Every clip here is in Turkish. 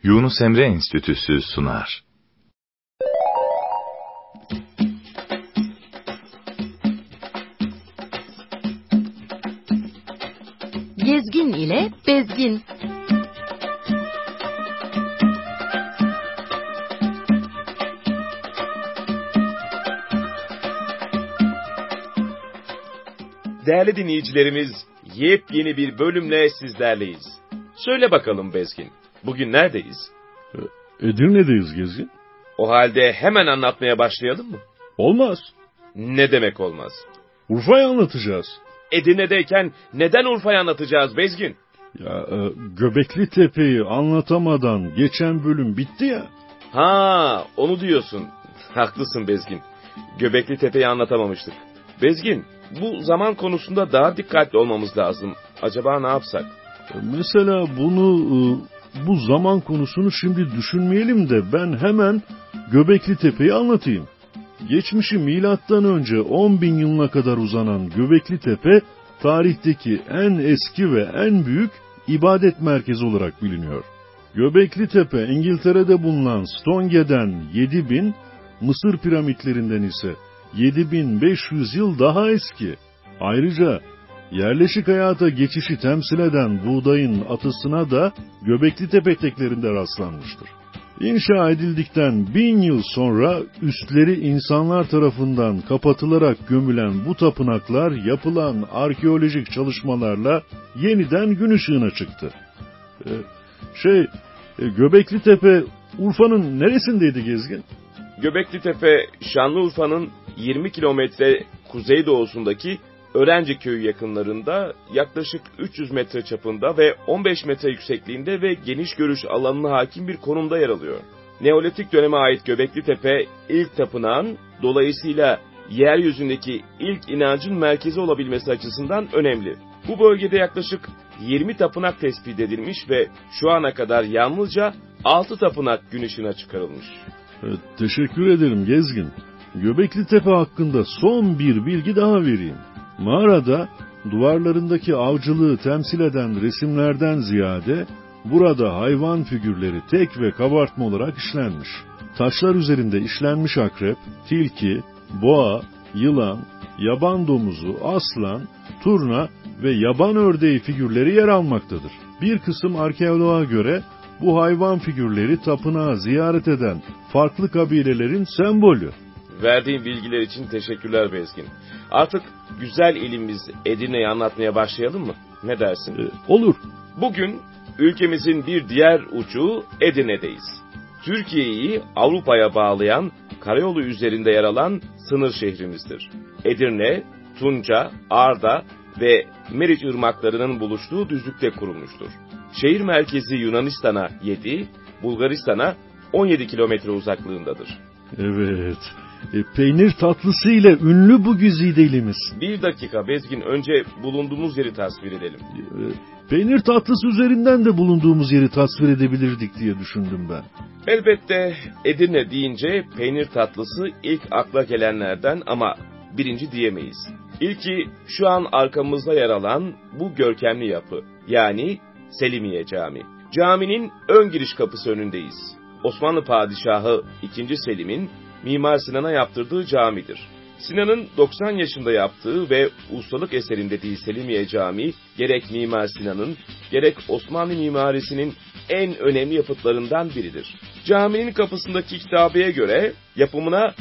Yunus Emre Enstitüsü sunar. Gezgin ile Bezgin. Değerli dinleyicilerimiz, yepyeni bir bölümle sizlerleyiz. Söyle bakalım Bezgin, bugün neredeyiz? Edirne'deyiz Gezgin. O halde hemen anlatmaya başlayalım mı? Olmaz. Ne demek olmaz? Urfa'yı anlatacağız. Edirne'deyken neden Urfa'yı anlatacağız Bezgin? Göbekli Tepe'yi anlatamadan geçen bölüm bitti ya. Ha, onu diyorsun. Haklısın Bezgin. Göbekli Tepe'yi anlatamamıştık. Bezgin, bu zaman konusunda daha dikkatli olmamız lazım. Acaba ne yapsak? Mesela bu zaman konusunu şimdi düşünmeyelim de ben hemen Göbekli Tepe'yi anlatayım. Geçmişi milattan önce 10.000 yılına kadar uzanan Göbekli Tepe, tarihteki en eski ve en büyük ibadet merkezi olarak biliniyor. Göbekli Tepe, İngiltere'de bulunan Stonehengeden 7.000, Mısır piramitlerinden ise 7.500 yıl daha eski. Ayrıca yerleşik hayata geçişi temsil eden buğdayın atısına da Göbekli Tepe eteklerinde rastlanmıştır. İnşa edildikten 1000 yıl sonra üstleri insanlar tarafından kapatılarak gömülen bu tapınaklar yapılan arkeolojik çalışmalarla yeniden gün ışığına çıktı. Göbekli Tepe Urfa'nın neresindeydi Gezgin? Göbekli Tepe, Şanlıurfa'nın 20 kilometre kuzeydoğusundaki Örenci Köyü yakınlarında, yaklaşık 300 metre çapında ve 15 metre yüksekliğinde ve geniş görüş alanına hakim bir konumda yer alıyor. Neolitik döneme ait Göbekli Tepe, ilk tapınağın, dolayısıyla yeryüzündeki ilk inancın merkezi olabilmesi açısından önemli. Bu bölgede yaklaşık 20 tapınak tespit edilmiş ve şu ana kadar yalnızca 6 tapınak gün ışığına çıkarılmış. Teşekkür ederim Gezgin. Göbekli Tepe hakkında son bir bilgi daha vereyim. Mağarada duvarlarındaki avcılığı temsil eden resimlerden ziyade burada hayvan figürleri tek ve kabartma olarak işlenmiş. Taşlar üzerinde işlenmiş akrep, tilki, boğa, yılan, yaban domuzu, aslan, turna ve yaban ördeği figürleri yer almaktadır. Bir kısım arkeoloğa göre bu hayvan figürleri tapınağı ziyaret eden farklı kabilelerin sembolü. Verdiğin bilgiler için teşekkürler Bezgin. Artık güzel ilimiz Edirne'yi anlatmaya başlayalım mı? Ne dersin? Olur. Bugün ülkemizin bir diğer ucu Edirne'deyiz. Türkiye'yi Avrupa'ya bağlayan karayolu üzerinde yer alan sınır şehrimizdir. Edirne, Tunca, Arda ve Meriç ırmaklarının buluştuğu düzlükte kurulmuştur. Şehir merkezi Yunanistan'a 7, Bulgaristan'a 17 kilometre uzaklığındadır. Evet. Peynir tatlısıyla ünlü bu güzide ilimiz. Bir dakika Bezgin, önce bulunduğumuz yeri tasvir edelim. Peynir tatlısı üzerinden de bulunduğumuz yeri tasvir edebilirdik diye düşündüm ben. Elbette Edirne deyince peynir tatlısı ilk akla gelenlerden ama birinci diyemeyiz. İlki şu an arkamızda yer alan bu görkemli yapı, yani Selimiye Camii. Caminin ön giriş kapısı önündeyiz. Osmanlı Padişahı II. Selim'in Mimar Sinan'a yaptırdığı camidir. Sinan'ın 90 yaşında yaptığı ve ustalık eserim dediği Selimiye Camii, gerek Mimar Sinan'ın, gerek Osmanlı mimarisinin en önemli yapıtlarından biridir. Caminin kapısındaki kitabeye göre yapımına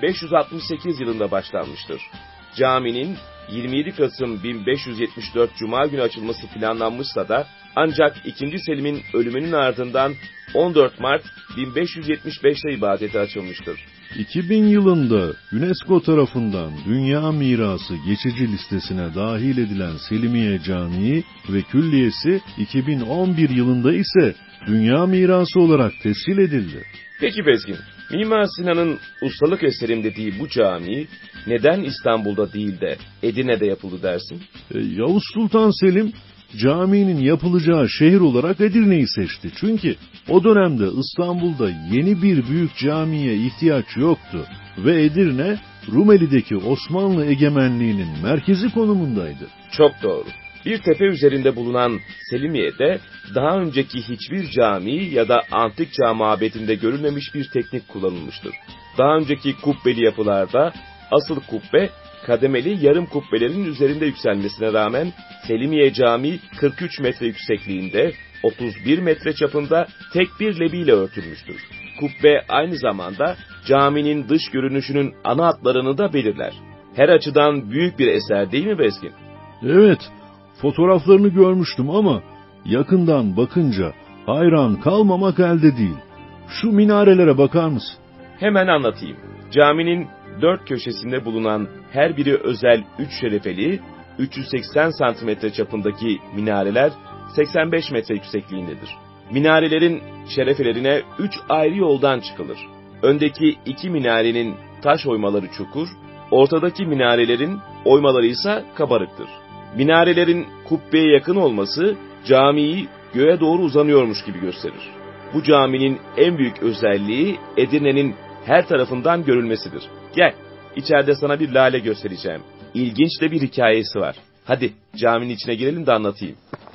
1568 yılında başlanmıştır. Caminin 27 Kasım 1574 Cuma günü açılması planlanmışsa da ancak II. Selim'in ölümünün ardından 14 Mart 1575'te ibadete açılmıştır. 2000 yılında UNESCO tarafından Dünya Mirası geçici listesine dahil edilen Selimiye Camii ve Külliyesi 2011 yılında ise Dünya Mirası olarak tescil edildi. Peki Bezgin, Mimar Sinan'ın ustalık eserim dediği bu cami neden İstanbul'da değil de Edirne'de yapıldı dersin? Yavuz Sultan Selim caminin yapılacağı şehir olarak Edirne'yi seçti. Çünkü o dönemde İstanbul'da yeni bir büyük camiye ihtiyaç yoktu ve Edirne Rumeli'deki Osmanlı egemenliğinin merkezi konumundaydı. Çok doğru. Bir tepe üzerinde bulunan Selimiye'de daha önceki hiçbir cami ya da antik çağ mabedinde görülmemiş bir teknik kullanılmıştır. Daha önceki kubbeli yapılarda asıl kubbe kademeli yarım kubbelerin üzerinde yükselmesine rağmen Selimiye Camii 43 metre yüksekliğinde, 31 metre çapında tek bir lebiyle örtülmüştür. Kubbe aynı zamanda caminin dış görünüşünün ana hatlarını da belirler. Her açıdan büyük bir eser değil mi Bezgin? Evet, fotoğraflarını görmüştüm ama yakından bakınca hayran kalmamak elde değil. Şu minarelere bakar mısın? Hemen anlatayım. Caminin dört köşesinde bulunan her biri özel 3 şerefeli, 380 santimetre çapındaki minareler 85 metre yüksekliğindedir. Minarelerin şerefelerine 3 ayrı yoldan çıkılır. Öndeki 2 minarenin taş oymaları çukur, ortadaki minarelerin oymaları ise kabarıktır. Minarelerin kubbeye yakın olması camiyi göğe doğru uzanıyormuş gibi gösterir. Bu caminin en büyük özelliği Edirne'nin her tarafından görülmesidir. Gel, içeride sana bir lale göstereceğim. İlginç de bir hikayesi var. Hadi caminin içine girelim de anlatayım.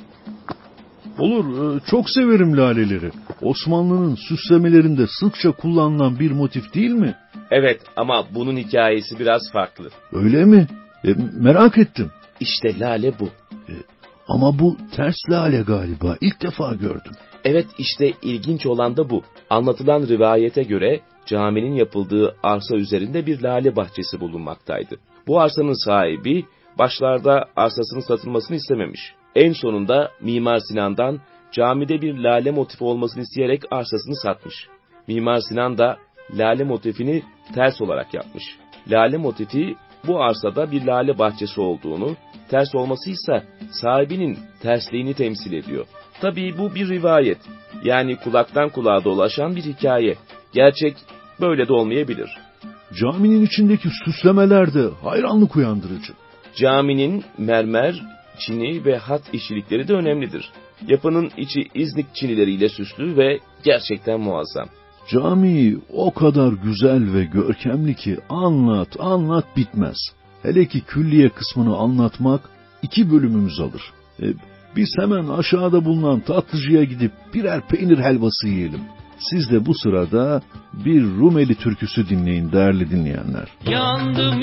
Olur, çok severim laleleri. Osmanlı'nın süslemelerinde sıkça kullanılan bir motif değil mi? Evet ama bunun hikayesi biraz farklı. Öyle mi? Merak ettim. İşte lale bu. Ama bu ters lale galiba. İlk defa gördüm. Evet, işte ilginç olan da bu. Anlatılan rivayete göre caminin yapıldığı arsa üzerinde bir lale bahçesi bulunmaktaydı. Bu arsanın sahibi başlarda arsasının satılmasını istememiş. En sonunda Mimar Sinan'dan camide bir lale motifi olmasını isteyerek arsasını satmış. Mimar Sinan da lale motifini ters olarak yapmış. Lale motifi bu arsada bir lale bahçesi olduğunu, ters olması ise sahibinin tersliğini temsil ediyor. Tabii bu bir rivayet. Yani kulaktan kulağa dolaşan bir hikaye. Gerçek böyle de olmayabilir. Caminin içindeki süslemeler de hayranlık uyandırıcı. Caminin mermer, çini ve hat işçilikleri de önemlidir. Yapının içi İznik çinileriyle süslü ve gerçekten muazzam. Cami o kadar güzel ve görkemli ki anlat bitmez. Hele ki külliye kısmını anlatmak 2 bölümümüz alır. Biz hemen aşağıda bulunan tatlıcıya gidip birer peynir helvası yiyelim. Siz de bu sırada bir Rumeli türküsü dinleyin değerli dinleyenler. Yandım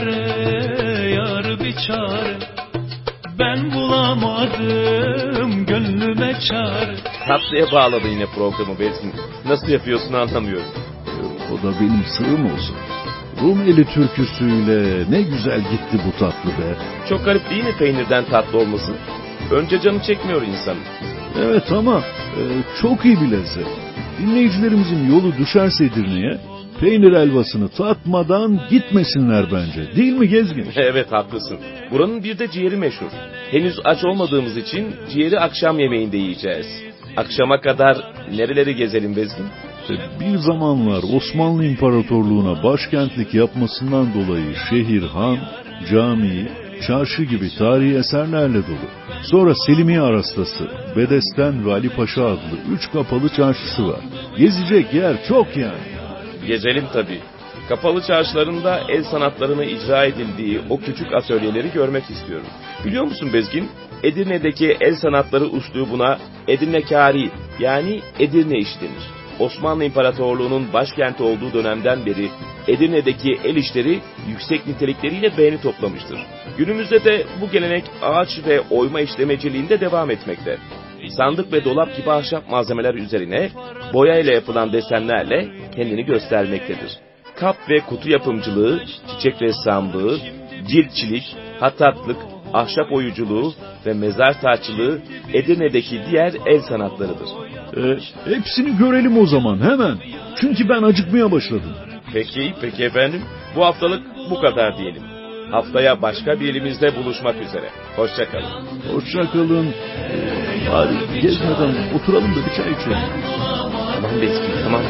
yar bir çare, ben bulamadım gönlüme çare. Tatlıya bağladı yine programı Bezgin. Nasıl yapıyorsun anlamıyorum. O da benim sırrım olsun. Rumeli türküsüyle ne güzel gitti bu tatlı be. Çok garip değil mi peynirden tatlı olması? Önce canı çekmiyor insanın. Evet ama çok iyi bir lezzet. Dinleyicilerimizin yolu düşerse Edirne'ye peynir helvasını tatmadan gitmesinler bence. Değil mi Gezgin? Evet, haklısın. Buranın bir de ciğeri meşhur. Henüz aç olmadığımız için ciğeri akşam yemeğinde yiyeceğiz. Akşama kadar nereleri gezelim Bezgin? Bir zamanlar Osmanlı İmparatorluğu'na başkentlik yapmasından dolayı şehir, han, cami, çarşı gibi tarihi eserlerle dolu. Sonra Selimiye Arastası, Bedesten ve Ali Paşa adlı 3 kapalı çarşısı var. Gezecek yer çok yani. Gezelim tabii. Kapalı çarşılarında el sanatlarını icra edildiği o küçük atölyeleri görmek istiyorum. Biliyor musun Bezgin? Edirne'deki el sanatları üslubuna Edirnekâri yani Edirne işi denir. Osmanlı İmparatorluğu'nun başkenti olduğu dönemden beri Edirne'deki el işleri yüksek nitelikleriyle beğeni toplamıştır. Günümüzde de bu gelenek ağaç ve oyma işlemeciliğinde devam etmekte. Sandık ve dolap gibi ahşap malzemeler üzerine boya ile yapılan desenlerle kendini göstermektedir. Kap ve kutu yapımcılığı, çiçek ressamlığı, ciltçilik, hattatlık, ahşap oyuculuğu ve mezar taççılığı Edirne'deki diğer el sanatlarıdır. Hepsini görelim o zaman hemen. Çünkü ben acıkmaya başladım. Peki efendim. Bu haftalık bu kadar diyelim. Haftaya başka bir elimizde buluşmak üzere. Hoşça kalın. Hoşça kalın. Bari gezmeden oturalım da bir çay içelim. Tamam Bezgin, tamam.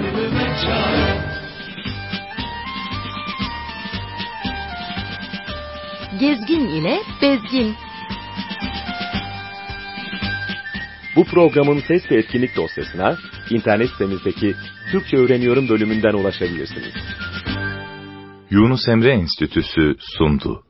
Gezgin ile Bezgin. Bu programın ses ve etkinlik dosyasına internet sitemizdeki Türkçe Öğreniyorum bölümünden ulaşabilirsiniz. Yunus Emre Enstitüsü sundu.